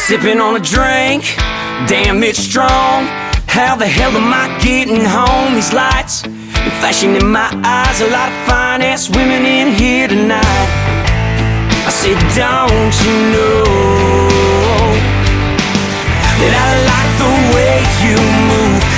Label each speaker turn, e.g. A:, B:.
A: Sipping on a drink, damn it's strong. How the hell am I getting home? These lights are flashing in my eyes. A lot of fine-ass women in here tonight. I said, don't you know that I like the way you move?